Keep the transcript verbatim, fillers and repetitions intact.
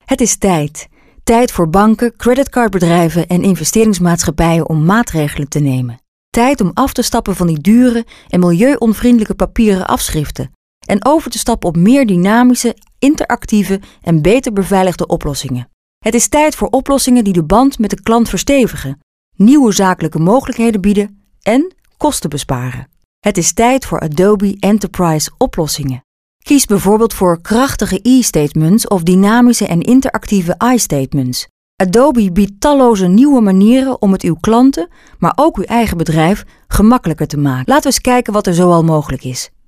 Het is tijd. Tijd voor banken, creditcardbedrijven en investeringsmaatschappijen om maatregelen te nemen. Tijd om af te stappen van die dure en milieuonvriendelijke papieren afschriften en over te stappen op meer dynamische, interactieve en beter beveiligde oplossingen. Het is tijd voor oplossingen die de band met de klant verstevigen, nieuwe zakelijke mogelijkheden bieden en kosten besparen. Het is tijd voor Adobe Enterprise oplossingen. Kies bijvoorbeeld voor krachtige e-statements of dynamische en interactieve I-statements. Adobe biedt talloze nieuwe manieren om het uw klanten, maar ook uw eigen bedrijf, gemakkelijker te maken. Laten we eens kijken wat er zoal mogelijk is.